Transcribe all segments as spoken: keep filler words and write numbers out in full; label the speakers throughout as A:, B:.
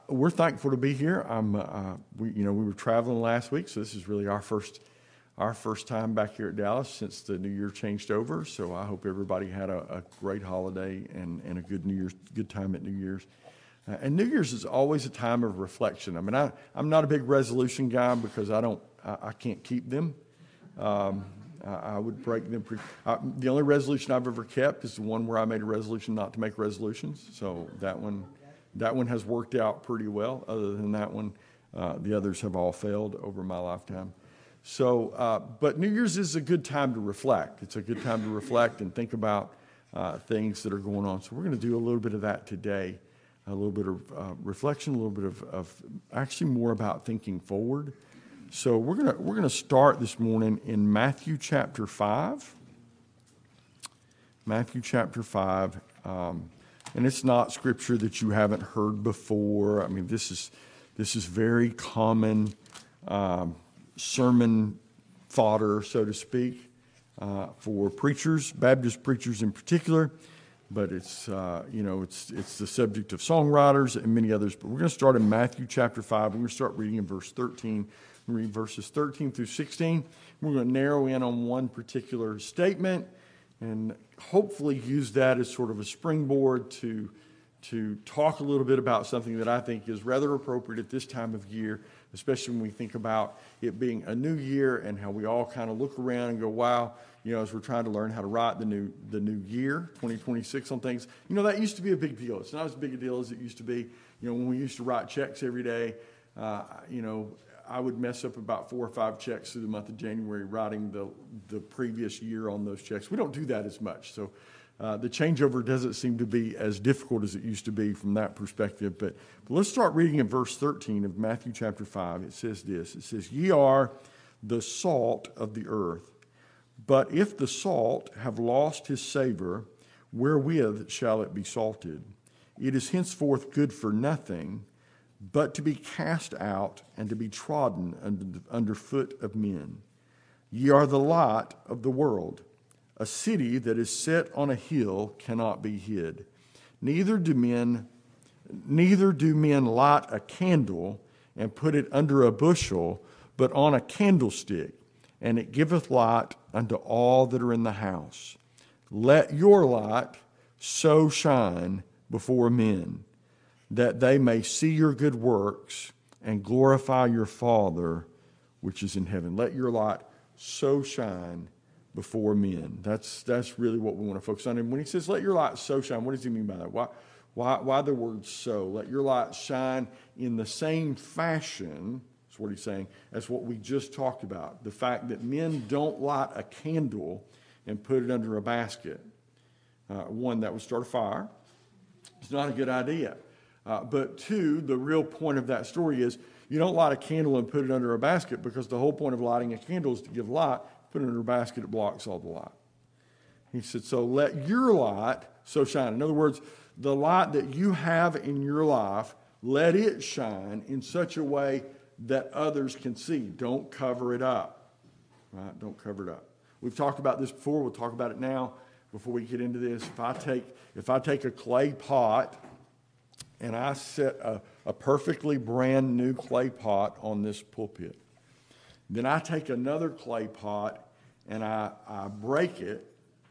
A: we're thankful to be here. I'm, uh, we, you know, we were traveling last week, so this is really our first, our first time back here at Dallas since the New Year changed over. So I hope everybody had a, a great holiday and, and a good New Year's, good time at New Year's. Uh, and New Year's is always a time of reflection. I mean, I, I'm not a big resolution guy because I don't, I, I can't keep them. Um, I, I would break them. Pre- I, the only resolution I've ever kept is the one where I made a resolution not to make resolutions. So that one, that one has worked out pretty well. Other than that one, uh, the others have all failed over my lifetime. So, uh, but New Year's is a good time to reflect. It's a good time to reflect and think about uh, things that are going on. So we're going to do a little bit of that today. A little bit of uh, reflection, a little bit of, of actually more about thinking forward. So we're gonna we're gonna start this morning in Matthew chapter five. Matthew chapter five, um, and it's not scripture that you haven't heard before. I mean, this is this is very common um, sermon fodder, so to speak, uh, for preachers, Baptist preachers in particular. But it's, uh, you know, it's it's the subject of songwriters and many others. But we're going to start in Matthew chapter five. We're going to start reading in verse thirteen. We're going to read verses thirteen through sixteen. We're going to narrow in on one particular statement and hopefully use that as sort of a springboard to, to talk a little bit about something that I think is rather appropriate at this time of year, especially when we think about it being a new year and how we all kind of look around and go, wow, you know, as we're trying to learn how to write the new the new year, twenty twenty-six on things. You know, that used to be a big deal. It's not as big a deal as it used to be. You know, when we used to write checks every day, uh, you know, I would mess up about four or five checks through the month of January writing the, the previous year on those checks. We don't do that as much. So uh, the changeover doesn't seem to be as difficult as it used to be from that perspective. But, but let's start reading in verse thirteen of Matthew chapter five. It says this. It says, "Ye are the salt of the earth. But if the salt have lost his savor, wherewith shall it be salted? It is henceforth good for nothing, but to be cast out and to be trodden under, the, under foot of men. Ye are the light of the world. A city that is set on a hill cannot be hid. Neither do men, neither do men light a candle and put it under a bushel, but on a candlestick, and it giveth light unto all that are in the house. Let your light so shine before men, that they may see your good works and glorify your Father which is in heaven." Let your light so shine before men. That's that's really what we want to focus on. And when he says, let your light so shine, what does he mean by that? Why, why, why the word so? Let your light shine in the same fashion, that's what he's saying, as what we just talked about. The fact that men don't light a candle and put it under a basket. Uh, one, that would start a fire. It's not a good idea. Uh, but two, the real point of that story is you don't light a candle and put it under a basket, because the whole point of lighting a candle is to give light. Put it under a basket, it blocks all the light. He said, so let your light so shine. In other words, the light that you have in your life, let it shine in such a way that others can see. Don't cover it up. Right? Don't cover it up. We've talked about this before. We'll talk about it now before we get into this. If I take if I take a clay pot and I set a, a perfectly brand new clay pot on this pulpit, then I take another clay pot and I, I break it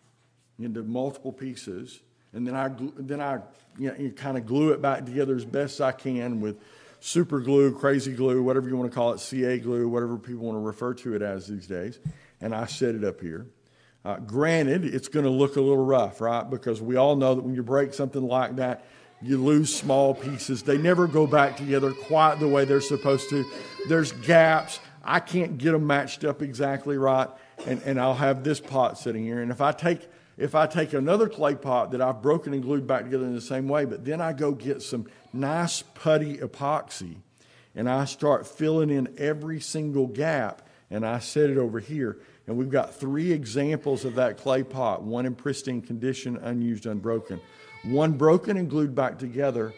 A: into multiple pieces, and then I then I you know, kind of glue it back together as best I can with super glue, crazy glue, whatever you want to call it, C A glue, whatever people want to refer to it as these days, and I set it up here. Uh, granted, it's going to look a little rough, right? Because we all know that when you break something like that, you lose small pieces. They never go back together quite the way they're supposed to. There's gaps. I can't get them matched up exactly right, and, and I'll have this pot sitting here. And if I take if I take another clay pot that I've broken and glued back together in the same way, but then I go get some nice putty epoxy, and I start filling in every single gap, and I set it over here. And we've got three examples of that clay pot, one in pristine condition, unused, unbroken. One broken and glued back together,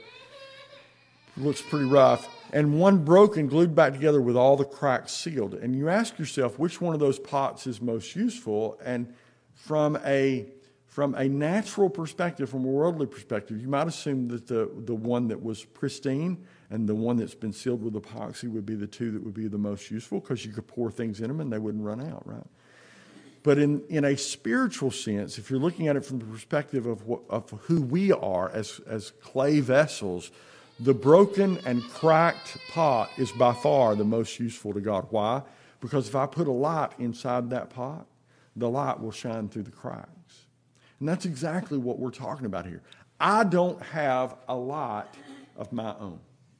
A: looks pretty rough, and one broken, glued back together with all the cracks sealed. And you ask yourself which one of those pots is most useful, and from a from a natural perspective, from a worldly perspective, you might assume that the, the one that was pristine and the one that's been sealed with epoxy would be the two that would be the most useful, because you could pour things in them and they wouldn't run out, right? But in, in a spiritual sense, if you're looking at it from the perspective of, what, of who we are as, as clay vessels, the broken and cracked pot is by far the most useful to God. Why? Because if I put a light inside that pot, the light will shine through the cracks. And that's exactly what we're talking about here. I don't have a light of my own,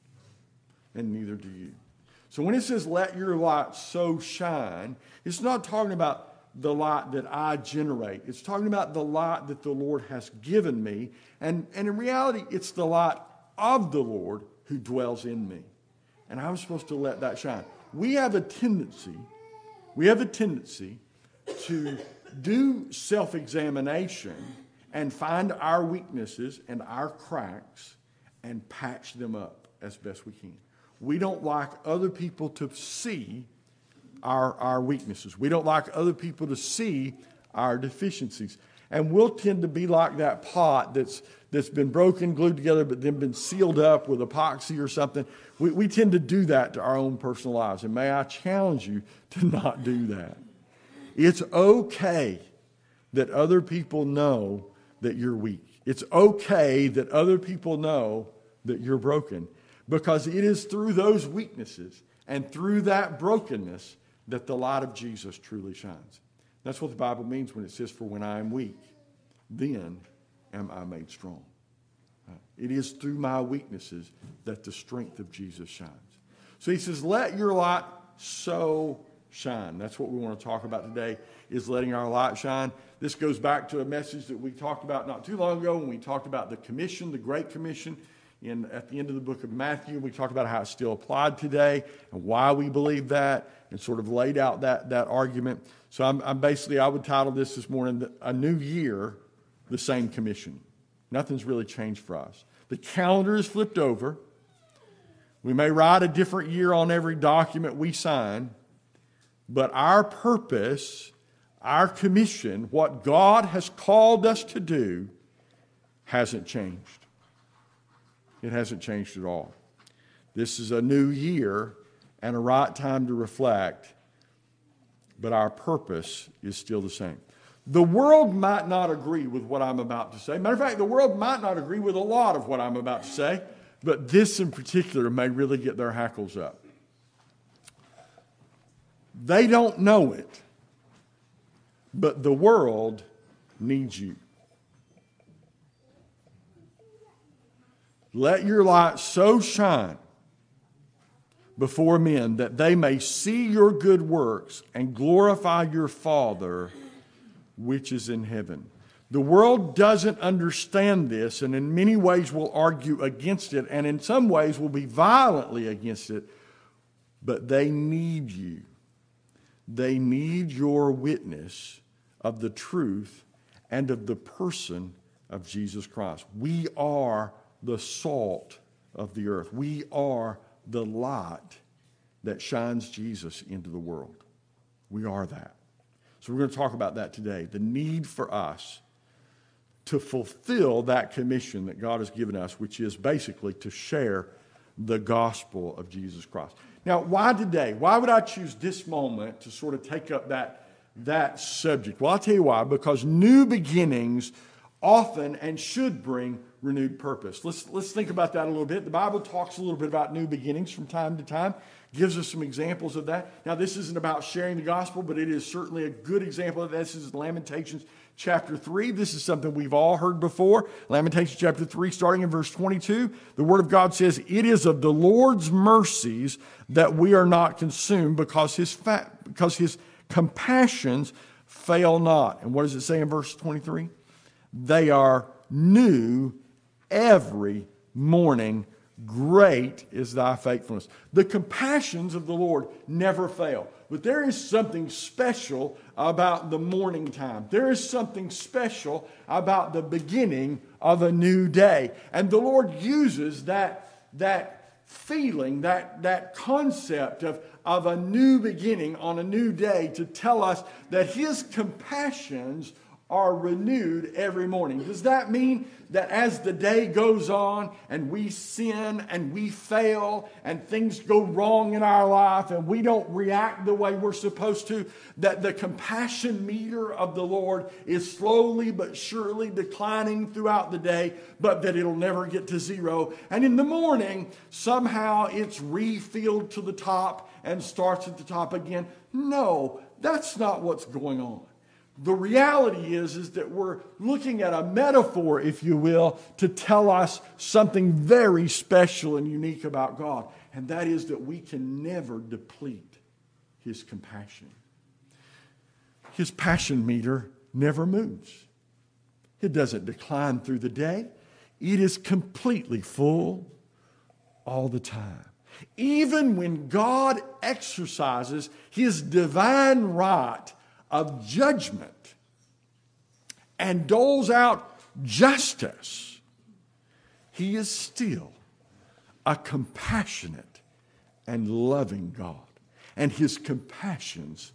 A: and neither do you. So when it says, let your light so shine, it's not talking about the light that I generate. It's talking about the light that the Lord has given me. And, and in reality, it's the light of the Lord who dwells in me. And I'm supposed to let that shine. We have a tendency, we have a tendency to do self-examination and find our weaknesses and our cracks and patch them up as best we can. We don't like other people to see our, our weaknesses. We don't like other people to see our deficiencies. And we'll tend to be like that pot that's that's been broken, glued together, but then been sealed up with epoxy or something. We, we tend to do that to our own personal lives. And may I challenge you to not do that. It's okay that other people know that you're weak. It's okay that other people know that you're broken, because it is through those weaknesses and through that brokenness that the light of Jesus truly shines. That's what the Bible means when it says, for when I am weak, then am I made strong. It is through my weaknesses that the strength of Jesus shines. So he says, let your light so shine. That's what we want to talk about today, is letting our light shine. This goes back to a message that we talked about not too long ago when we talked about the commission, the Great Commission, in, at the end of the book of Matthew. We talked about how it's still applied today and why we believe that, and sort of laid out that, that argument. So I'm, I'm basically, I would title this this morning, A New Year, the Same Commission. Nothing's really changed for us. The calendar is flipped over. We may write a different year on every document we sign, but our purpose, our commission, what God has called us to do, hasn't changed. It hasn't changed at all. This is a new year and a right time to reflect, but our purpose is still the same. The world might not agree with what I'm about to say. Matter of fact, the world might not agree with a lot of what I'm about to say, but this in particular may really get their hackles up. They don't know it, but the world needs you. Let your light so shine before men that they may see your good works and glorify your Father which is in heaven. The world doesn't understand this, and in many ways will argue against it, and in some ways will be violently against it, but they need you. They need your witness of the truth and of the person of Jesus Christ. We are the salt of the earth. We are the light that shines Jesus into the world. We are that. So we're going to talk about that today, the need for us to fulfill that commission that God has given us, which is basically to share the gospel of Jesus Christ. Now, why today? Why would I choose this moment to sort of take up that, that subject? Well, I'll tell you why. Because new beginnings often and should bring renewed purpose. Let's, let's think about that a little bit. The Bible talks a little bit about new beginnings from time to time, gives us some examples of that. Now, this isn't about sharing the gospel, but it is certainly a good example of that. This is Lamentations chapter three. This is something we've all heard before. Lamentations chapter three, starting in verse twenty-two, the Word of God says, "It is of the Lord's mercies that we are not consumed, because his fa- because his compassions fail not." And what does it say in verse twenty-three? They are new every morning. Great is thy faithfulness. The compassions of the Lord never fail. But there is something special about the morning time. There is something special about the beginning of a new day. And the Lord uses that, that feeling, that, that concept of, of a new beginning on a new day to tell us that his compassions are renewed every morning. Does that mean that as the day goes on and we sin and we fail and things go wrong in our life and we don't react the way we're supposed to, that the compassion meter of the Lord is slowly but surely declining throughout the day, but that it'll never get to zero? And in the morning, somehow it's refilled to the top and starts at the top again? No, that's not what's going on. The reality is, is that we're looking at a metaphor, if you will, to tell us something very special and unique about God. And that is that we can never deplete His compassion. His passion meter never moves. It doesn't decline through the day. It is completely full all the time. Even when God exercises His divine right of judgment and doles out justice, He is still a compassionate and loving God. And His compassions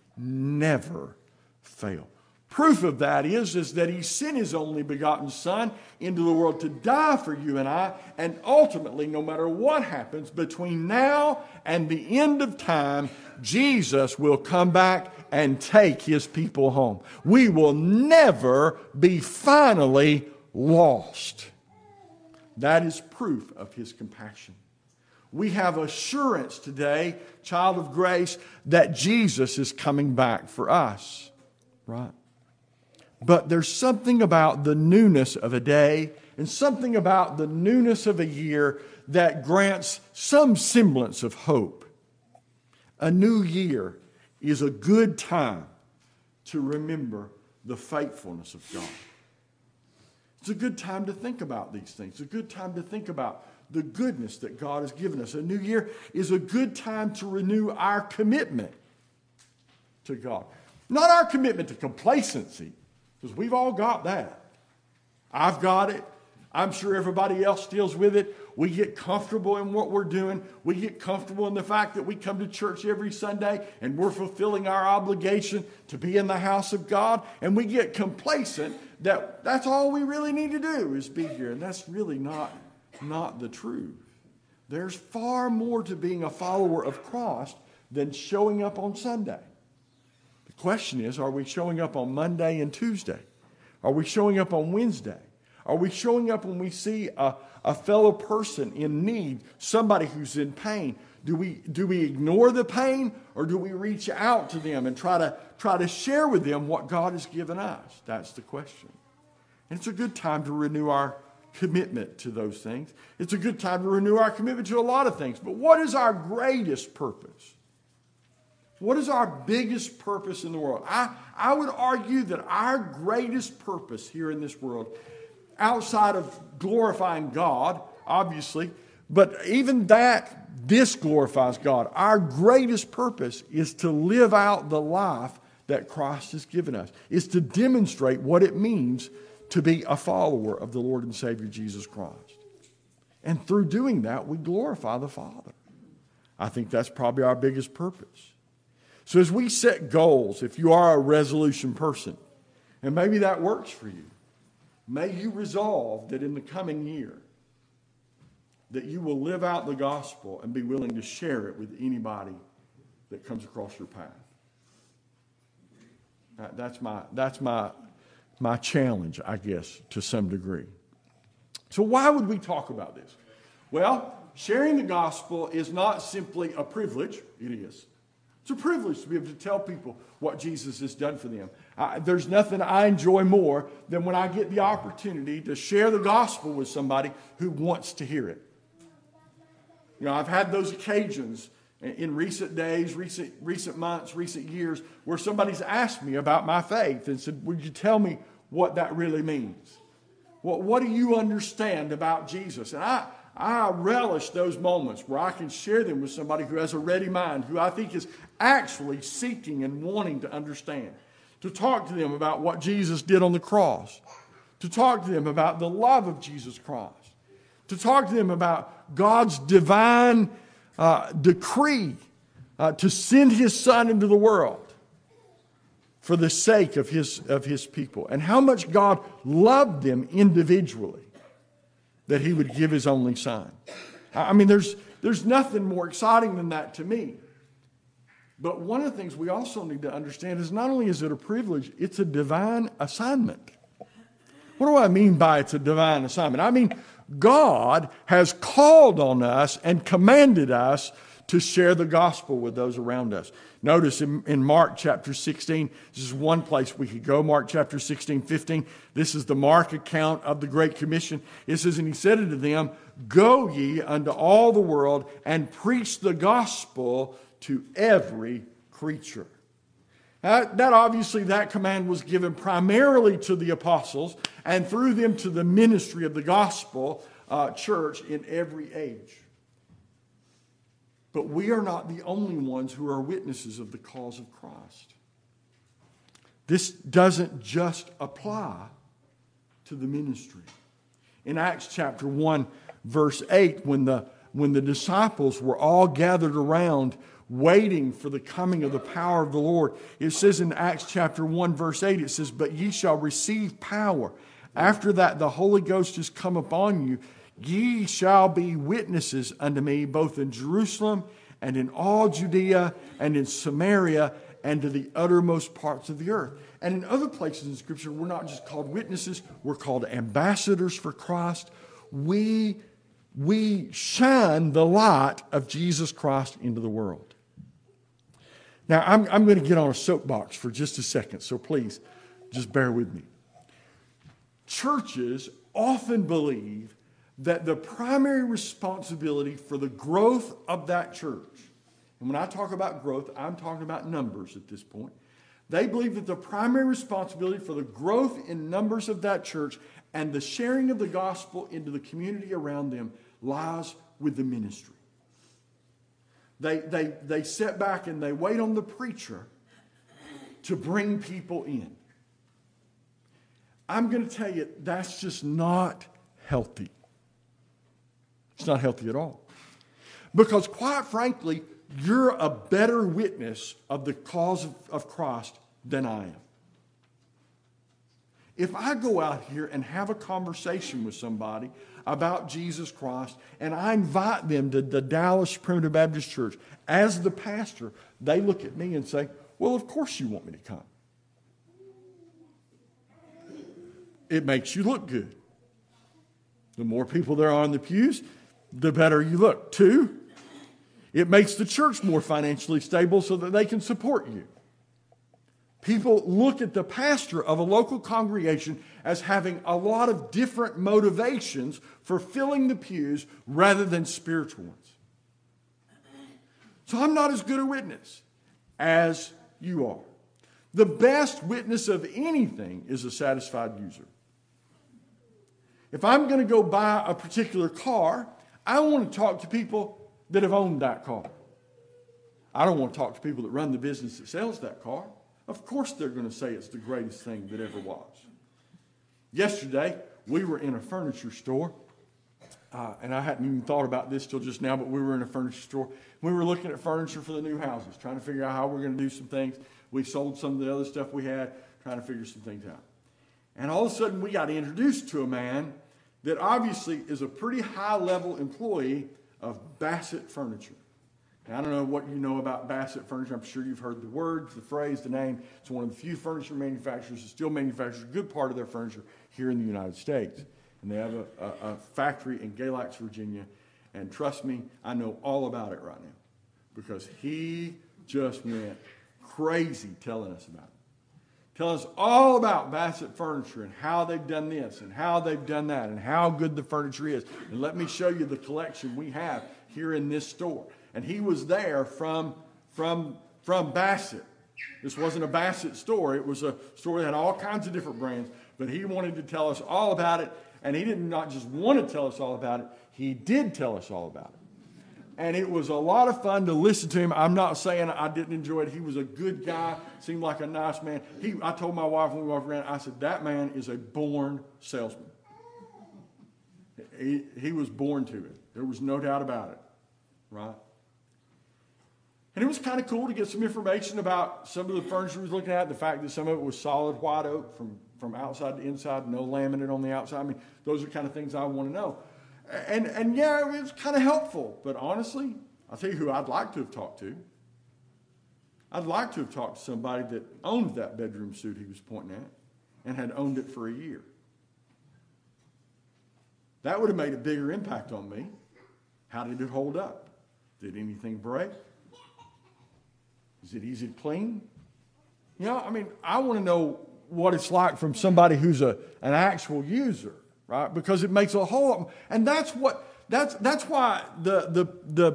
A: never fail. Proof of that is, is that He sent His only begotten Son into the world to die for you and I. And ultimately, no matter what happens between now and the end of time, Jesus will come back and take His people home. We will never be finally lost. That is proof of His compassion. We have assurance today, child of grace, that Jesus is coming back for us. Right? But there's something about the newness of a day and something about the newness of a year that grants some semblance of hope. A new year is a good time to remember the faithfulness of God. It's a good time to think about these things. It's a good time to think about the goodness that God has given us. A new year is a good time to renew our commitment to God. Not our commitment to complacency, because we've all got that. I've got it. I'm sure everybody else deals with it. We get comfortable in what we're doing. We get comfortable in the fact that we come to church every Sunday and we're fulfilling our obligation to be in the house of God. And we get complacent that that's all we really need to do is be here. And that's really not, not the truth. There's far more to being a follower of Christ than showing up on Sunday. The question is, are we showing up on Monday and Tuesday? Are we showing up on Wednesday? Are we showing up when we see a, a fellow person in need, somebody who's in pain? Do we, do we ignore the pain, or do we reach out to them and try to, try to share with them what God has given us? That's the question. And it's a good time to renew our commitment to those things. It's a good time to renew our commitment to a lot of things. But what is our greatest purpose? What is our biggest purpose in the world? I, I would argue that our greatest purpose here in this world, outside of glorifying God, obviously, but even that, this glorifies God. Our greatest purpose is to live out the life that Christ has given us, is to demonstrate what it means to be a follower of the Lord and Savior Jesus Christ. And through doing that, we glorify the Father. I think that's probably our biggest purpose. So as we set goals, if you are a resolution person, and maybe that works for you, may you resolve that in the coming year, that you will live out the gospel and be willing to share it with anybody that comes across your path. That, that's my, that's my, my challenge, I guess, to some degree. So why would we talk about this? Well, sharing the gospel is not simply a privilege. It is. It's a privilege to be able to tell people what Jesus has done for them. I, there's nothing I enjoy more than when I get the opportunity to share the gospel with somebody who wants to hear it. You know, I've had those occasions in recent days, recent recent months, recent years, where somebody's asked me about my faith and said, would you tell me what that really means? What, what do you understand about Jesus? And I, I relish those moments where I can share them with somebody who has a ready mind, who I think is actually seeking and wanting to understand. To talk to them about what Jesus did on the cross. To talk to them about the love of Jesus Christ. To talk to them about God's divine uh, decree uh, to send His Son into the world for the sake of his, of his people, and how much God loved them individually, that he would give his only son. I mean, there's, there's nothing more exciting than that to me. But one of the things we also need to understand is not only is it a privilege, it's a divine assignment. What do I mean by it's a divine assignment? I mean, God has called on us and commanded us to share the gospel with those around us. Notice in, in Mark chapter sixteen, this is one place we could go, Mark chapter sixteen, fifteen. This is the Mark account of the Great Commission. It says, and he said unto them, go ye unto all the world and preach the gospel to every creature. Now, that obviously, that command was given primarily to the apostles and through them to the ministry of the gospel uh, church in every age. But we are not the only ones who are witnesses of the cause of Christ. This doesn't just apply to the ministry. In Acts chapter one, verse eight, when the, when the disciples were all gathered around waiting for the coming of the power of the Lord, it says in Acts chapter one, verse eight, it says, but ye shall receive power. After that, the Holy Ghost is come upon you. Ye shall be witnesses unto me both in Jerusalem and in all Judea and in Samaria and to the uttermost parts of the earth. And in other places in Scripture, we're not just called witnesses, we're called ambassadors for Christ. We, we shine the light of Jesus Christ into the world. Now, I'm, I'm going to get on a soapbox for just a second, so please, just bear with me. Churches often believe that the primary responsibility for the growth of that church, and when I talk about growth, I'm talking about numbers at this point. They believe that the primary responsibility for the growth in numbers of that church and the sharing of the gospel into the community around them lies with the ministry. They, they, they sit back and they wait on the preacher to bring people in. I'm going to tell you, that's just not healthy. It's not healthy at all. Because quite frankly, you're a better witness of the cause of, of Christ than I am. If I go out here and have a conversation with somebody about Jesus Christ and I invite them to the Dallas Primitive Baptist Church, as the pastor, they look at me and say, well, of course you want me to come. It makes you look good. The more people there are in the pews, the better you look. Two, it makes the church more financially stable so that they can support you. People look at the pastor of a local congregation as having a lot of different motivations for filling the pews rather than spiritual ones. So I'm not as good a witness as you are. The best witness of anything is a satisfied user. If I'm going to go buy a particular car, I want to talk to people that have owned that car. I don't want to talk to people that run the business that sells that car. Of course they're going to say it's the greatest thing that ever was. Yesterday, we were in a furniture store, uh, and I hadn't even thought about this till just now, but we were in a furniture store. We were looking at furniture for the new houses, trying to figure out how we're going to do some things. We sold some of the other stuff we had, trying to figure some things out. And all of a sudden, we got introduced to a man that obviously is a pretty high-level employee of Bassett Furniture. Now, I don't know what you know about Bassett Furniture. I'm sure you've heard the words, the phrase, the name. It's one of the few furniture manufacturers that still manufactures a good part of their furniture here in the United States. And they have a, a, a factory in Galax, Virginia. And trust me, I know all about it right now because he just went crazy telling us about it. Tell us all about Bassett Furniture and how they've done this and how they've done that and how good the furniture is. And let me show you the collection we have here in this store. And he was there from, from, from Bassett. This wasn't a Bassett store. It was a store that had all kinds of different brands. But he wanted to tell us all about it. And he did not just want to tell us all about it. He did tell us all about it. And it was a lot of fun to listen to him. I'm not saying I didn't enjoy it. He was a good guy, seemed like a nice man. He, I told my wife when we walked around, I said, that man is a born salesman. He, he was born to it. There was no doubt about it, right? And it was kind of cool to get some information about some of the furniture we was looking at, the fact that some of it was solid white oak from, from outside to inside, no laminate on the outside. I mean, those are kind of things I want to know. And, and yeah, it was kind of helpful. But honestly, I'll tell you who I'd like to have talked to. I'd like to have talked to somebody that owned that bedroom suite he was pointing at and had owned it for a year. That would have made a bigger impact on me. How did it hold up? Did anything break? Is it easy to clean? You know, I mean, I want to know what it's like from somebody who's a an actual user, right? Because it makes a whole lot. And that's what that's that's why the the the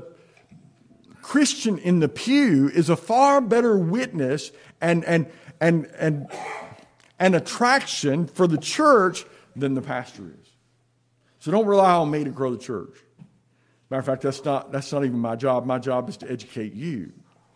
A: Christian in the pew is a far better witness and and and and an attraction for the church than the pastor is. So don't rely on me to grow the church. Matter of fact, that's not that's not even my job. My job is to educate you.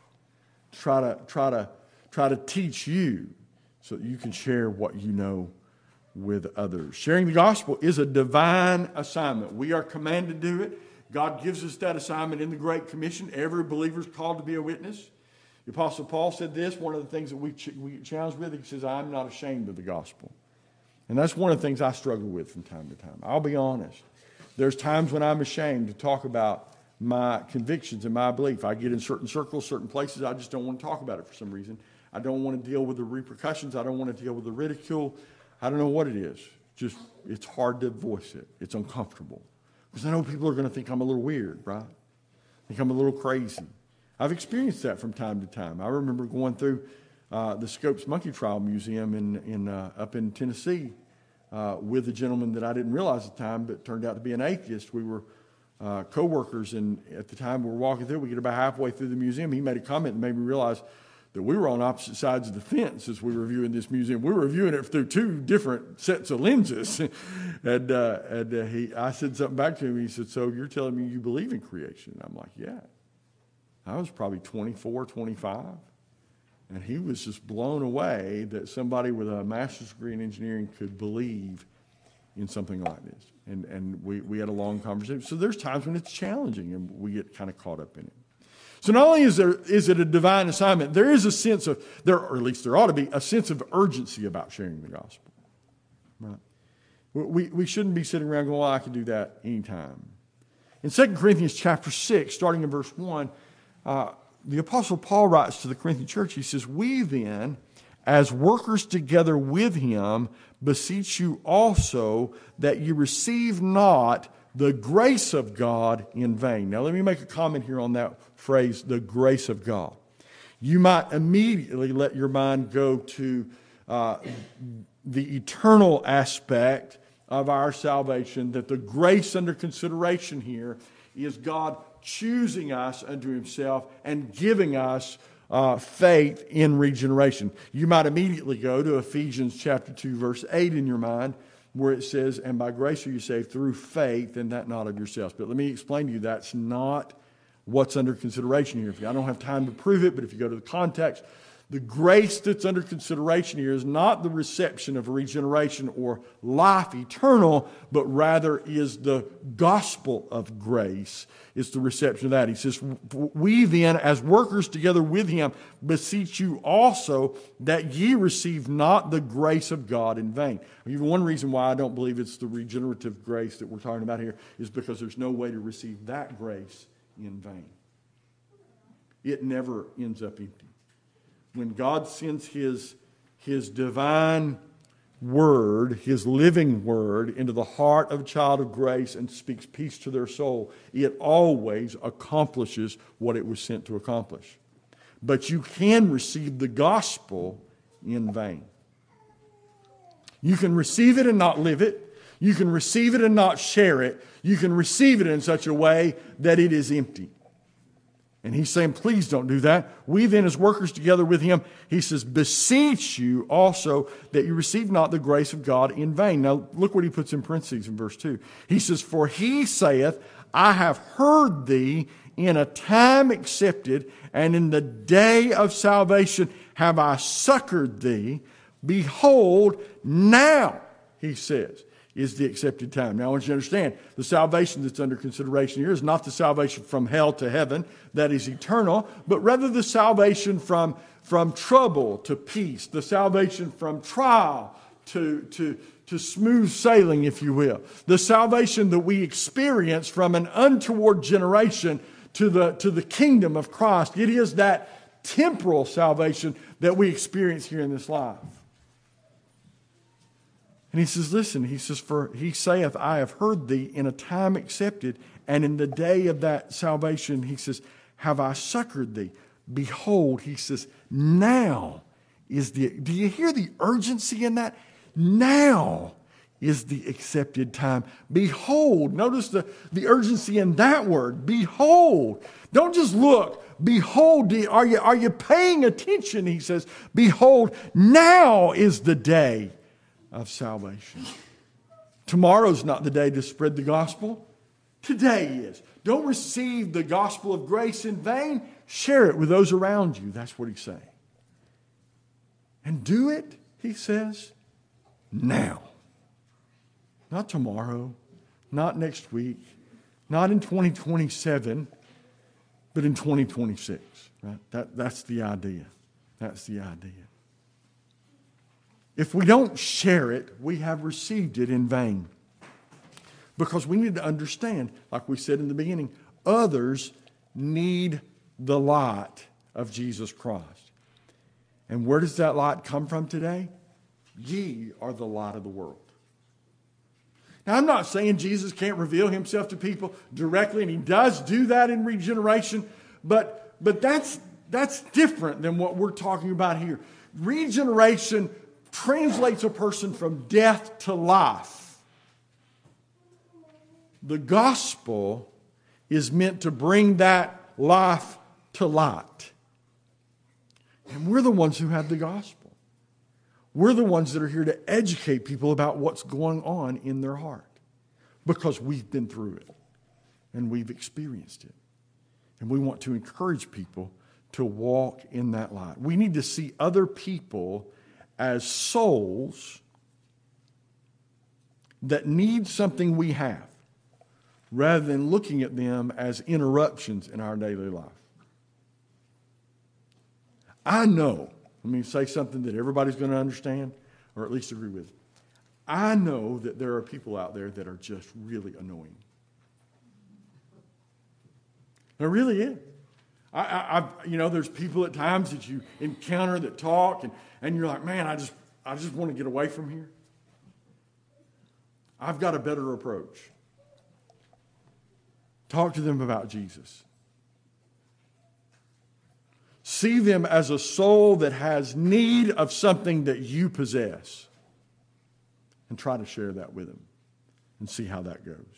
A: Try to try to try to teach you so that you can share what you know with others. Sharing the gospel is a divine assignment. We are commanded to do it. God gives us that assignment in the Great Commission. Every believer is called to be a witness. The Apostle Paul said this, one of the things that we, ch- we get challenged with, he says, I'm not ashamed of the gospel. And that's one of the things I struggle with from time to time. I'll be honest. There's times when I'm ashamed to talk about my convictions and my belief. I get in certain circles, certain places, I just don't want to talk about it for some reason. I don't want to deal with the repercussions. I don't want to deal with the ridicule. I don't know what it is. Just, it's hard to voice it. It's uncomfortable. Because I know people are going to think I'm a little weird, right? Think I'm a little crazy. I've experienced that from time to time. I remember going through uh, the Scopes Monkey Trial Museum in, in uh, up in Tennessee uh, with a gentleman that I didn't realize at the time, but turned out to be an atheist. We were uh, co-workers, and at the time we were walking through, we get about halfway through the museum. He made a comment that made me realize that we were on opposite sides of the fence as we were viewing this museum. We were viewing it through two different sets of lenses. and uh, and uh, he, I said something back to him. He said, so you're telling me you believe in creation? And I'm like, yeah. I was probably twenty-four, twenty-five. And he was just blown away that somebody with a master's degree in engineering could believe in something like this. And and we, we had a long conversation. So there's times when it's challenging and we get kind of caught up in it. So not only is there is it a divine assignment, there is a sense of, there, or at least there ought to be, a sense of urgency about sharing the gospel. Right? We, we shouldn't be sitting around going, well, I can do that anytime. In Second Corinthians chapter six, starting in verse one, uh, the Apostle Paul writes to the Corinthian church, he says, we then, as workers together with him, beseech you also that you receive not the grace of God in vain. Now let me make a comment here on that phrase, the grace of God. You might immediately let your mind go to uh, the eternal aspect of our salvation, that the grace under consideration here is God choosing us unto himself and giving us uh, faith in regeneration. You might immediately go to Ephesians chapter two, verse eight in your mind, where it says, and by grace are you saved through faith, and that not of yourselves. But let me explain to you, that's not what's under consideration here. I don't have time to prove it, but if you go to the context, the grace that's under consideration here is not the reception of regeneration or life eternal, but rather is the gospel of grace. It's the reception of that. He says, we then, as workers together with him, beseech you also that ye receive not the grace of God in vain. I'll give you one reason why I don't believe it's the regenerative grace that we're talking about here, is because there's no way to receive that grace in vain. It never ends up empty. When God sends his, his divine word, his living word, into the heart of a child of grace and speaks peace to their soul, it always accomplishes what it was sent to accomplish. But you can receive the gospel in vain. You can receive it and not live it. You can receive it and not share it. You can receive it in such a way that it is empty. And he's saying, please don't do that. We then, as workers together with him, he says, beseech you also that you receive not the grace of God in vain. Now, look what he puts in parentheses in verse two. He says, for he saith, I have heard thee in a time accepted, and in the day of salvation have I succored thee. Behold, now, he says, is the accepted time. Now I want you to understand, the salvation that's under consideration here is not the salvation from hell to heaven, that is eternal, but rather the salvation from, from trouble to peace, the salvation from trial to, to, to smooth sailing, if you will. The salvation that we experience from an untoward generation to the, to the kingdom of Christ. It is that temporal salvation that we experience here in this life. And he says, listen, he says, for he saith, I have heard thee in a time accepted, and in the day of that salvation, he says, have I succored thee. Behold, he says, now is the, do you hear the urgency in that? Now is the accepted time. Behold, notice the, the urgency in that word. Behold. Don't just look. Behold, are you, are you paying attention? He says, behold, now is the day of salvation. Tomorrow's not the day to spread the gospel. Today is. Don't receive the gospel of grace in vain. Share it with those around you. That's what he's saying. And do it, he says, now. Not tomorrow, not next week, not in twenty twenty-seven, but in twenty twenty-six. Right? That, that's the idea. That's the idea. If we don't share it, we have received it in vain. Because we need to understand, like we said in the beginning, others need the light of Jesus Christ. And where does that light come from today? Ye are the light of the world. Now, I'm not saying Jesus can't reveal himself to people directly, and he does do that in regeneration, but, but that's, that's different than what we're talking about here. Regeneration translates a person from death to life. The gospel is meant to bring that life to light. And we're the ones who have the gospel. We're the ones that are here to educate people about what's going on in their heart. Because we've been through it. And we've experienced it. And we want to encourage people to walk in that light. We need to see other people as souls that need something we have, rather than looking at them as interruptions in our daily life. I know, let me say something that everybody's going to understand, or at least agree with. I know that there are people out there that are just really annoying. There really is. I, I, I, you know, there's people at times that you encounter that talk, and, and you're like, man, I just, I just want to get away from here. I've got a better approach. Talk to them about Jesus. See them as a soul that has need of something that you possess. And try to share that with them and see how that goes.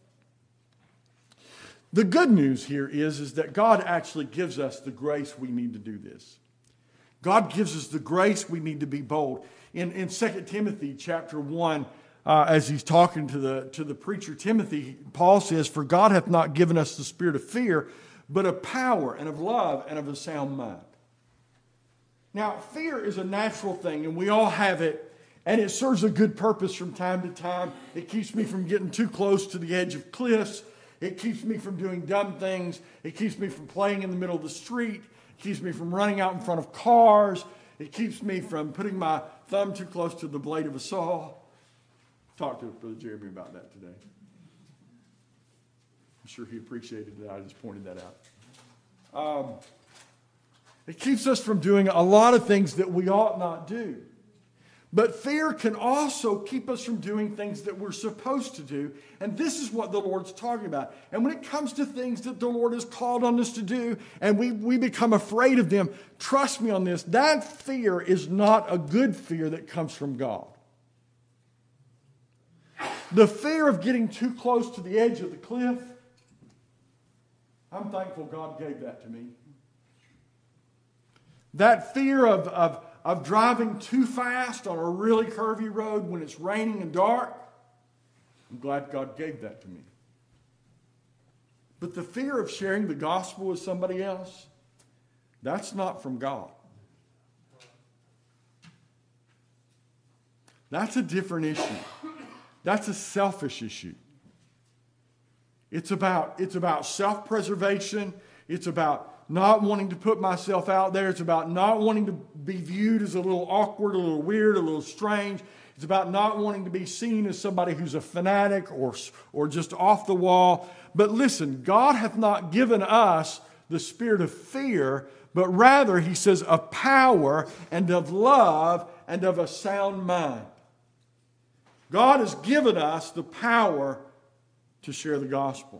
A: The good news here is, is that God actually gives us the grace we need to do this. God gives us the grace we need to be bold. In, in Second Timothy chapter one, uh, as he's talking to the, to the preacher Timothy, Paul says, for God hath not given us the spirit of fear, but of power and of love and of a sound mind. Now, fear is a natural thing, and we all have it. And it serves a good purpose from time to time. It keeps me from getting too close to the edge of cliffs. It keeps me from doing dumb things. It keeps me from playing in the middle of the street. It keeps me from running out in front of cars. It keeps me from putting my thumb too close to the blade of a saw. Talk to Brother Jeremy about that today. I'm sure he appreciated that I just pointed that out. Um, it keeps us from doing a lot of things that we ought not do. But fear can also keep us from doing things that we're supposed to do. And this is what the Lord's talking about. And when it comes to things that the Lord has called on us to do, and we, we become afraid of them, trust me on this, that fear is not a good fear that comes from God. The fear of getting too close to the edge of the cliff, I'm thankful God gave that to me. That fear of, of Of driving too fast on a really curvy road when it's raining and dark, I'm glad God gave that to me. But the fear of sharing the gospel with somebody else, that's not from God. That's a different issue. That's a selfish issue. It's about, it's about self-preservation. It's about not wanting to put myself out there. It's about not wanting to be viewed as a little awkward, a little weird, a little strange. It's about not wanting to be seen as somebody who's a fanatic or, or just off the wall. But listen, God hath not given us the spirit of fear, but rather, he says, of power and of love and of a sound mind. God has given us the power to share the gospel.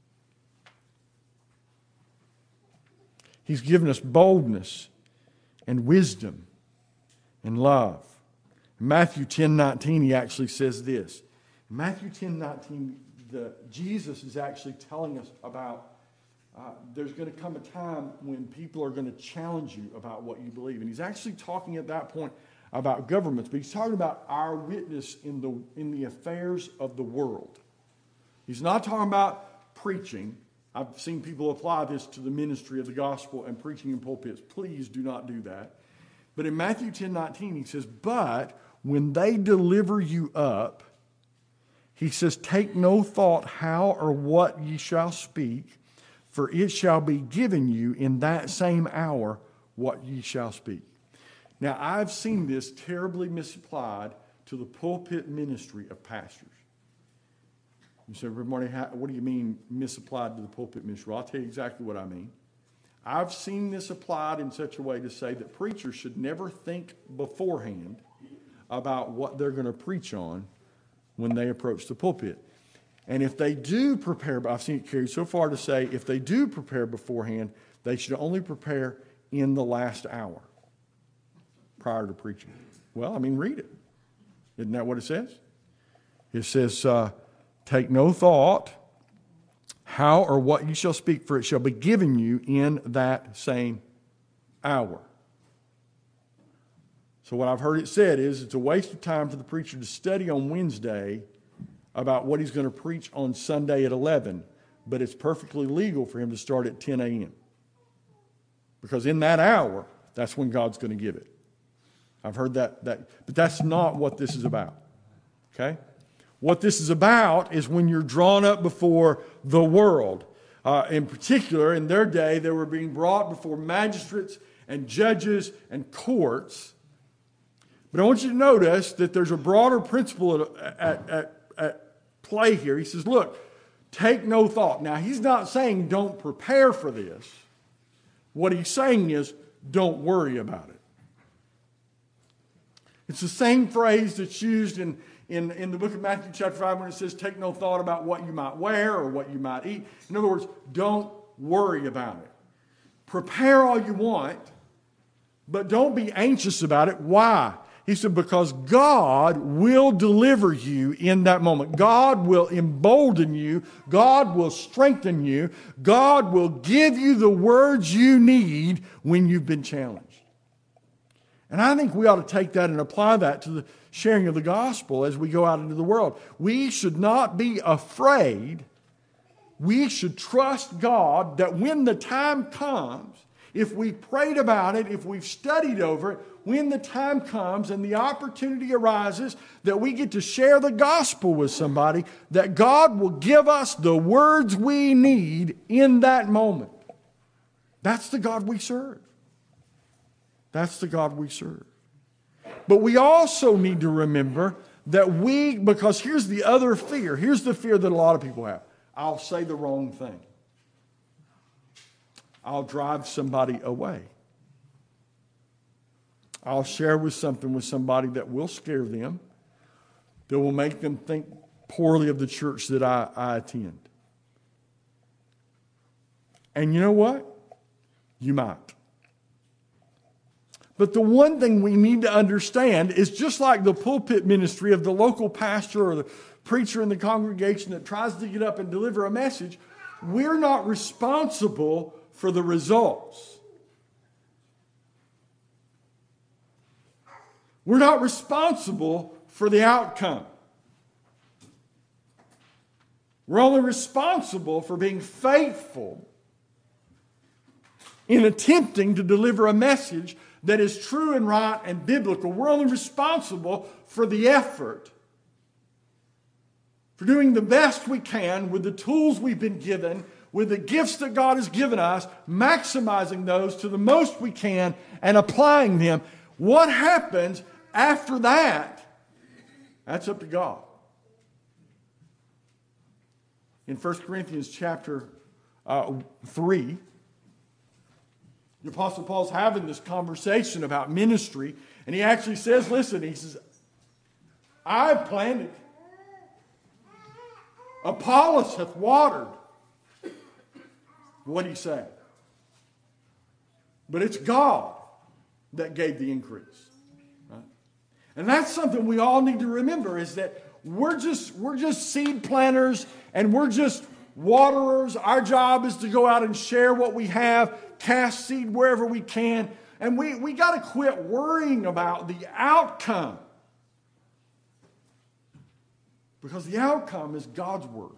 A: He's given us boldness and wisdom and love. In Matthew ten nineteen, he actually says this. In Matthew ten nineteen, the, Jesus is actually telling us about uh, there's going to come a time when people are going to challenge you about what you believe. And he's actually talking at that point about governments, but he's talking about our witness in the, in the affairs of the world. He's not talking about preaching. I've seen people apply this to the ministry of the gospel and preaching in pulpits. Please do not do that. But in Matthew ten nineteen, he says, but when they deliver you up, he says, take no thought how or what ye shall speak, for it shall be given you in that same hour what ye shall speak. Now, I've seen this terribly misapplied to the pulpit ministry of pastors. You say, Marty, what do you mean misapplied to the pulpit ministry? Well, I'll tell you exactly what I mean. I've seen this applied in such a way to say that preachers should never think beforehand about what they're going to preach on when they approach the pulpit. And if they do prepare, I've seen it carried so far to say, if they do prepare beforehand, they should only prepare in the last hour prior to preaching. Well, I mean, read it. Isn't that what it says? It says, uh, take no thought how or what you shall speak, for it shall be given you in that same hour. So what I've heard it said is it's a waste of time for the preacher to study on Wednesday about what he's going to preach on Sunday at eleven, but it's perfectly legal for him to start at ten a.m. Because in that hour, that's when God's going to give it. I've heard that, that, but that's not what this is about. Okay? What this is about is when you're drawn up before the world. Uh, in particular, in their day, they were being brought before magistrates and judges and courts. But I want you to notice that there's a broader principle at, at, at, at play here. He says, look, take no thought. Now, he's not saying don't prepare for this. What he's saying is don't worry about it. It's the same phrase that's used in, in, in the book of Matthew chapter five when it says take no thought about what you might wear or what you might eat. In other words, don't worry about it. Prepare all you want, but don't be anxious about it. Why? He said, because God will deliver you in that moment. God will embolden you. God will strengthen you. God will give you the words you need when you've been challenged. And I think we ought to take that and apply that to the sharing of the gospel as we go out into the world. We should not be afraid. We should trust God that when the time comes, if we prayed about it, if we've studied over it, when the time comes and the opportunity arises that we get to share the gospel with somebody, that God will give us the words we need in that moment. That's the God we serve. That's the God we serve. But we also need to remember that we, because here's the other fear. Here's the fear that a lot of people have. I'll say the wrong thing. I'll drive somebody away. I'll share with something with somebody that will scare them, that will make them think poorly of the church that I, I attend. And you know what? You might. But the one thing we need to understand is just like the pulpit ministry of the local pastor or the preacher in the congregation that tries to get up and deliver a message, we're not responsible for the results. We're not responsible for the outcome. We're only responsible for being faithful in attempting to deliver a message that is true and right and biblical. We're only responsible for the effort. for doing the best we can with the tools we've been given, with the gifts that God has given us, maximizing those to the most we can and applying them. What happens after that, that's up to God. In First Corinthians chapter uh, three, the Apostle Paul's having this conversation about ministry, and he actually says, listen, he says, I've planted, Apollos hath watered. What did he say? But it's God that gave the increase. Right? And that's something we all need to remember, is that we're just, we're just seed planters and we're just waterers. Our job is to go out and share what we have, cast seed wherever we can. And we, we got to quit worrying about the outcome. Because the outcome is God's work.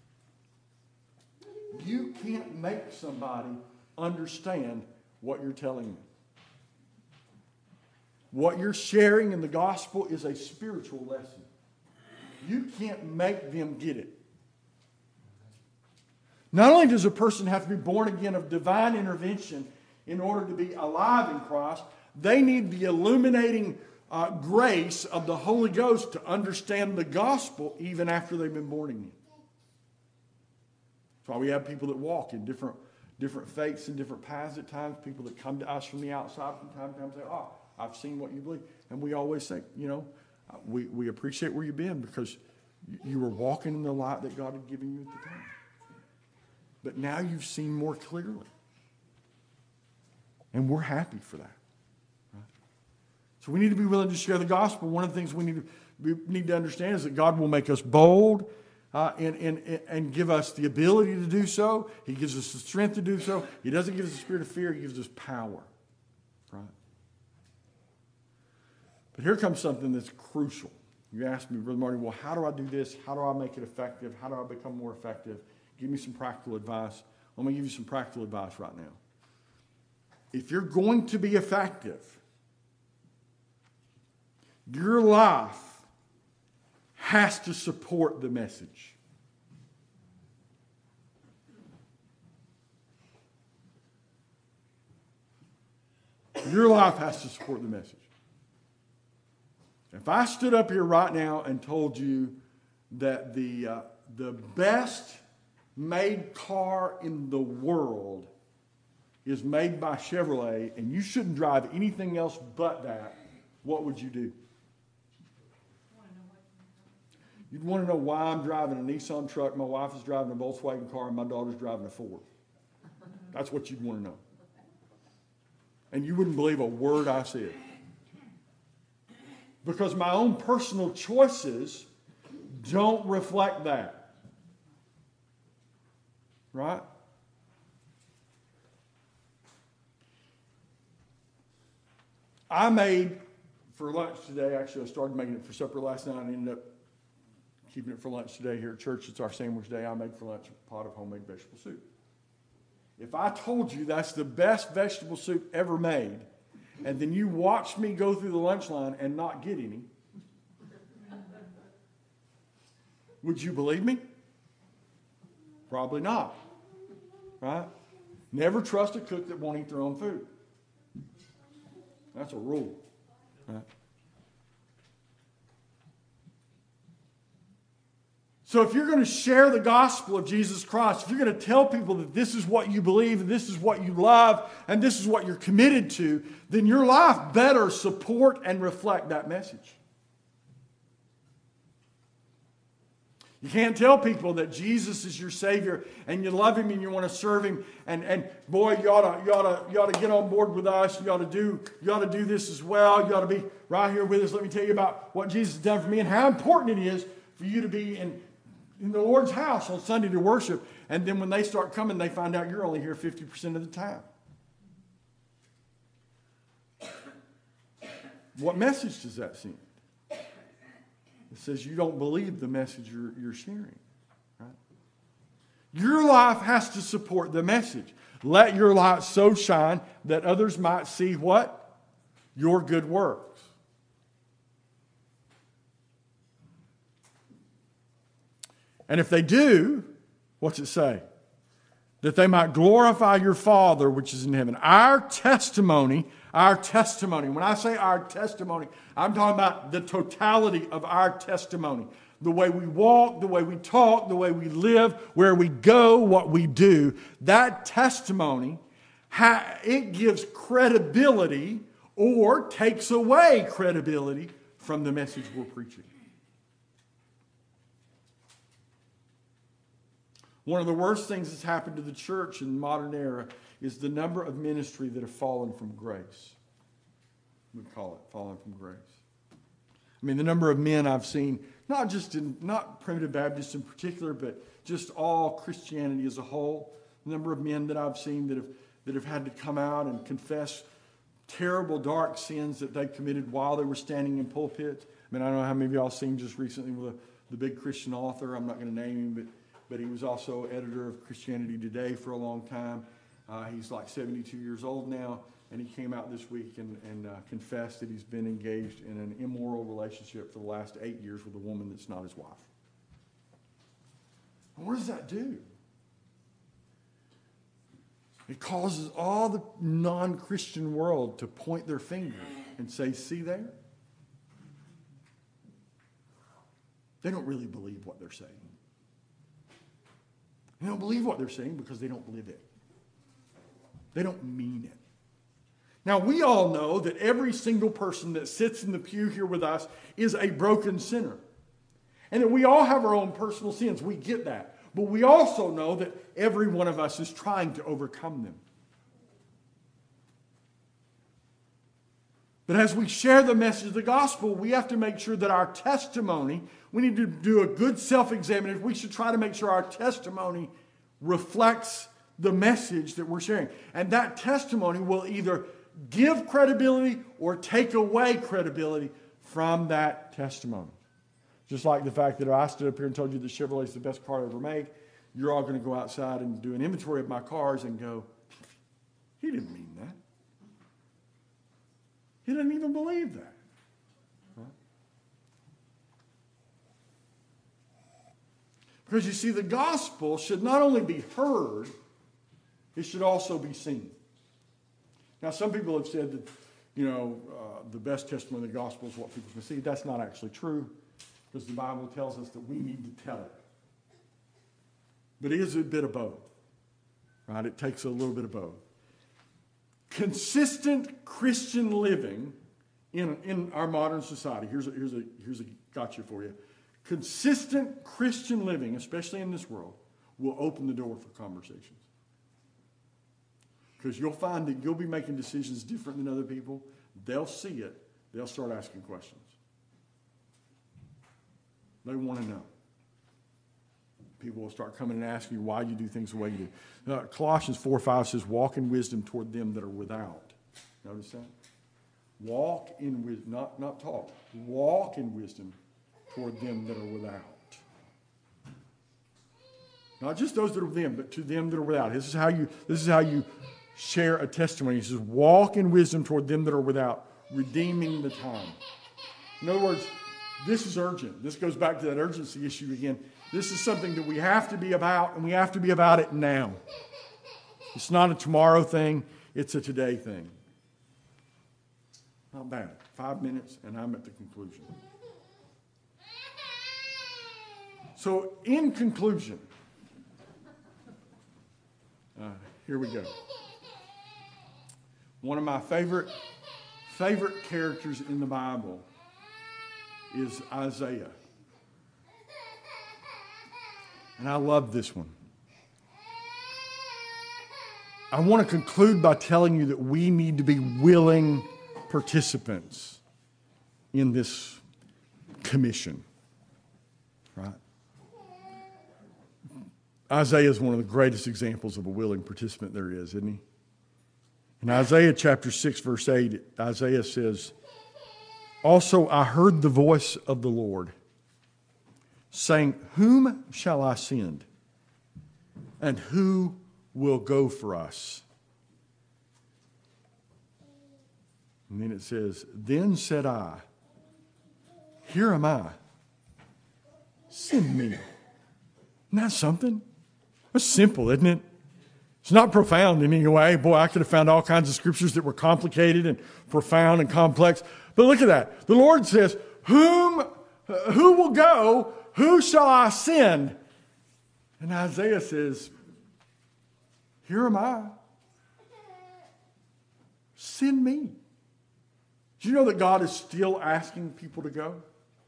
A: You can't make somebody understand what you're telling them. What you're sharing in the gospel is a spiritual lesson. You can't make them get it. Not only does a person have to be born again of divine intervention in order to be alive in Christ, they need the illuminating uh, grace of the Holy Ghost to understand the gospel even after they've been born again. That's why we have people that walk in different, different faiths and different paths at times. People that come to us from the outside from time to time and say, oh, I've seen what you believe. And we always say, you know, we, we appreciate where you've been because you were walking in the light that God had given you at the time. But now you've seen more clearly. And we're happy for that. Right? So we need to be willing to share the gospel. One of the things we need to, we need to understand is that God will make us bold uh, and, and, and give us the ability to do so. He gives us the strength to do so. He doesn't give us the spirit of fear. He gives us power. Right? But here comes something that's crucial. You ask me, Brother Marty, well, how do I do this? How do I make it effective? How do I become more effective? Give me some practical advice. I'm going to give you some practical advice right now. If you're going to be effective, your life has to support the message. Your life has to support the message. If I stood up here right now and told you that the, uh, the best made car in the world is made by Chevrolet and you shouldn't drive anything else but that, what would you do? You'd want to know why I'm driving a Nissan truck, my wife is driving a Volkswagen car, and my daughter's driving a Ford. That's what you'd want to know. And you wouldn't believe a word I said. Because my own personal choices don't reflect that. Right? I made for lunch today, actually I started making it for supper last night and ended up keeping it for lunch today here at church. It's our sandwich day. I made for lunch a pot of homemade vegetable soup. If I told you that's the best vegetable soup ever made, and then you watched me go through the lunch line and not get any, would you believe me? Probably not. Right? Never trust a cook that won't eat their own food. That's a rule. Right? So if you're going to share the gospel of Jesus Christ, if you're going to tell people that this is what you believe, and this is what you love, and this is what you're committed to, then your life better support and reflect that message. You can't tell people that Jesus is your Savior and you love Him and you want to serve Him and, and boy, you ought to, you ought to, you ought to get on board with us. You ought to do, you ought to do this as well. You ought to be right here with us. Let me tell you about what Jesus has done for me and how important it is for you to be in, in the Lord's house on Sunday to worship. And then when they start coming, they find out you're only here fifty percent of the time. What message does that send? It says you don't believe the message you're, you're sharing. Right? Your life has to support the message. Let your light so shine that others might see what? Your good works. And if they do, what's it say? That they might glorify your Father which is in heaven. Our testimony, our testimony. When I say our testimony, I'm talking about the totality of our testimony. The way we walk, the way we talk, the way we live, where we go, what we do. That testimony, it gives credibility or takes away credibility from the message we're preaching. One of the worst things that's happened to the church in the modern era is the number of ministry that have fallen from grace. We call it fallen from grace. I mean, the number of men I've seen, not just in, not Primitive Baptists in particular, but just all Christianity as a whole. The number of men that I've seen that have that have had to come out and confess terrible, dark sins that they committed while they were standing in pulpits. I mean, I don't know how many of y'all seen just recently with a, the big Christian author. I'm not going to name him, but but he was also editor of Christianity Today for a long time. Uh, he's like seventy-two years old now, and he came out this week and, and uh, confessed that he's been engaged in an immoral relationship for the last eight years with a woman that's not his wife. And what does that do? It causes all the non-Christian world to point their finger and say, see there? They don't really believe what they're saying. They don't believe what they're saying because they don't live it. They don't mean it. Now, we all know that every single person that sits in the pew here with us is a broken sinner. And that we all have our own personal sins. We get that. But we also know that every one of us is trying to overcome them. But as we share the message of the gospel, we have to make sure that our testimony, we need to do a good self-examination. We should try to make sure our testimony reflects the message that we're sharing. And that testimony will either give credibility or take away credibility from that testimony. Just like the fact that if I stood up here and told you that Chevrolet is the best car I ever made, you're all going to go outside and do an inventory of my cars and go, he didn't mean that. He didn't even believe that. Right? Because you see, the gospel should not only be heard, it should also be seen. Now, some people have said that, you know, uh, the best testimony of the gospel is what people can see. That's not actually true, because the Bible tells us that we need to tell it. But it is a bit of both, right? It takes a little bit of both. Consistent Christian living in, in our modern society. Here's a, here's a, here's a gotcha for you. Consistent Christian living, especially in this world, will open the door for conversations. Because you'll find that you'll be making decisions different than other people. They'll see it. They'll start asking questions. They want to know. People will start coming and asking you why you do things the way you do. Uh, Colossians four five says, walk in wisdom toward them that are without. Notice that? Walk in wisdom, not, not talk. Walk in wisdom toward them that are without. Not just those that are with them, but to them that are without. This is how you, this is how you share a testimony. He says, walk in wisdom toward them that are without, redeeming the time. In other words, this is urgent. This goes back to that urgency issue again. This is something that we have to be about, and we have to be about it now. It's not a tomorrow thing. It's a today thing. Not bad. Five minutes, and I'm at the conclusion. So, in conclusion, uh, here we go. One of my favorite, favorite characters in the Bible is Isaiah. And I love this one. I want to conclude by telling you that we need to be willing participants in this commission. Right? Isaiah is one of the greatest examples of a willing participant there is, isn't he? In Isaiah chapter six, verse eight, Isaiah says, also I heard the voice of the Lord, saying, whom shall I send? And who will go for us? And then it says, then said I, here am I, send me. Isn't that something? That's simple, isn't it? It's not profound in any way. Boy, I could have found all kinds of scriptures that were complicated and profound and complex. But look at that. The Lord says, Whom, who will go? Who shall I send? And Isaiah says, Here am I. Send me. Do you know that God is still asking people to go?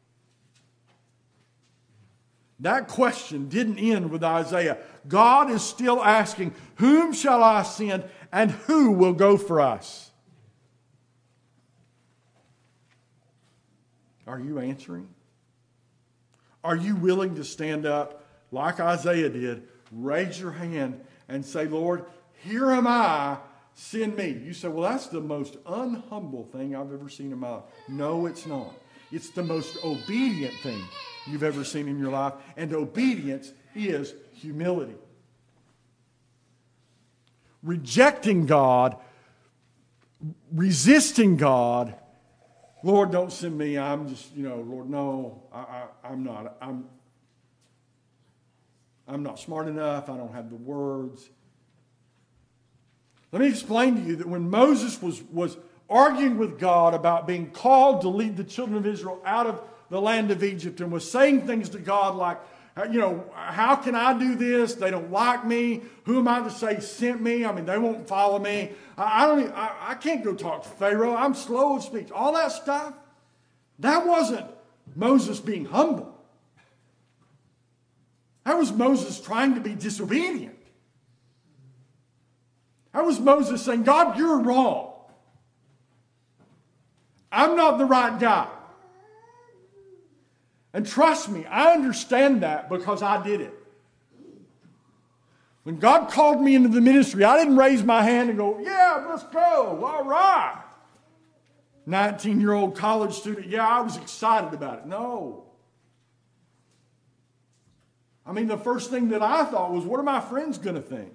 A: That question didn't end with Isaiah. God is still asking, Whom shall I send and who will go for us? Are you answering? Are you willing to stand up like Isaiah did, raise your hand and say, Lord, here am I, send me. You say, well, that's the most unhumble thing I've ever seen in my life. No, it's not. It's the most obedient thing you've ever seen in your life. And obedience is humility. Rejecting God, resisting God, Lord, don't send me. I'm just, you know, Lord, no, I, I, I'm not. I'm, I'm not smart enough. I don't have the words. Let me explain to you that when Moses was, was arguing with God about being called to lead the children of Israel out of the land of Egypt and was saying things to God like, you know, how can I do this? They don't like me. Who am I to say sent me? I mean, they won't follow me. I, I don't. Even, I, I can't go talk to Pharaoh. I'm slow of speech. All that stuff. That wasn't Moses being humble. That was Moses trying to be disobedient. That was Moses saying, God, you're wrong. I'm not the right guy. And trust me, I understand that because I did it. When God called me into the ministry, I didn't raise my hand and go, yeah, let's go, all right. nineteen-year-old college student, yeah, I was excited about it. No. I mean, the first thing that I thought was, what are my friends going to think?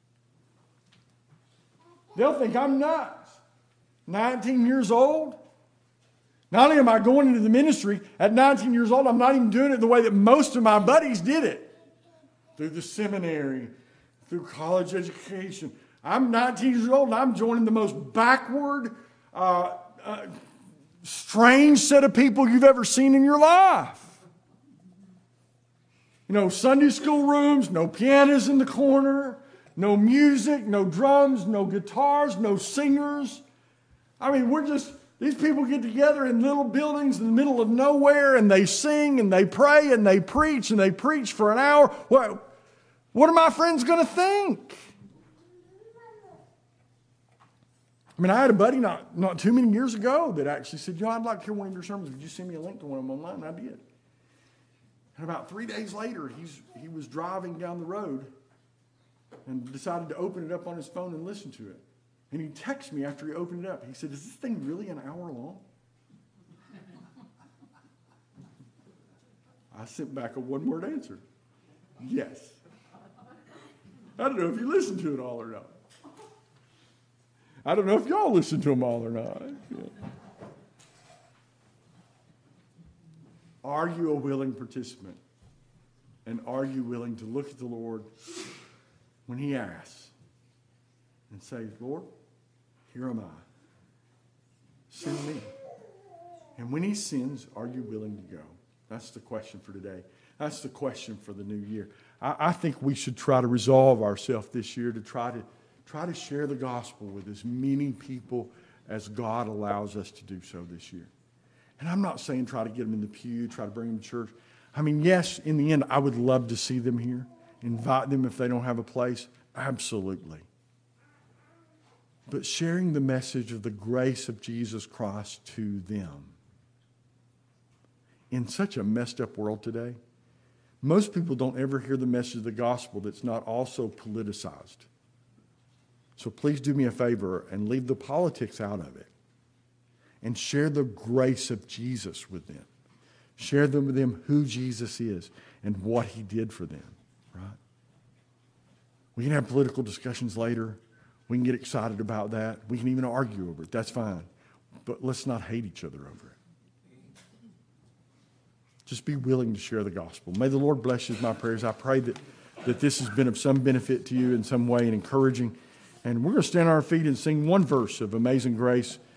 A: They'll think I'm nuts. nineteen years old. Not only am I going into the ministry at nineteen years old, I'm not even doing it the way that most of my buddies did it. Through the seminary, through college education. I'm nineteen years old and I'm joining the most backward, uh, uh, strange set of people you've ever seen in your life. You know, Sunday school rooms, no pianos in the corner, no music, no drums, no guitars, no singers. I mean, we're just... These people get together in little buildings in the middle of nowhere and they sing and they pray and they preach and they preach for an hour. What, what are my friends going to think? I mean, I had a buddy not, not too many years ago that actually said, you know, I'd like to hear one of your sermons. Would you send me a link to one of them online? And I did. And about three days later, he's, he was driving down the road and decided to open it up on his phone and listen to it. And he texted me after he opened it up. He said, is this thing really an hour long? I sent back a one-word answer. Yes. I don't know if you listened to it all or not. I don't know if y'all listened to them all or not. Yeah. Are you a willing participant? And are you willing to look at the Lord when he asks and say, Lord, here am I. Send me. And when he sends, are you willing to go? That's the question for today. That's the question for the new year. I, I think we should try to resolve ourselves this year to try to try to share the gospel with as many people as God allows us to do so this year. And I'm not saying try to get them in the pew, try to bring them to church. I mean, yes, in the end, I would love to see them here. Invite them if they don't have a place. Absolutely. But sharing the message of the grace of Jesus Christ to them. In such a messed up world today, most people don't ever hear the message of the gospel that's not also politicized. So please do me a favor and leave the politics out of it. And share the grace of Jesus with them. Share them with them who Jesus is and what he did for them. Right? We can have political discussions later. We can get excited about that. We can even argue over it. That's fine. But let's not hate each other over it. just be willing to share the gospel. May the Lord bless you is my prayers. I pray that, that this has been of some benefit to you in some way and encouraging. And we're going to stand on our feet and sing one verse of Amazing Grace.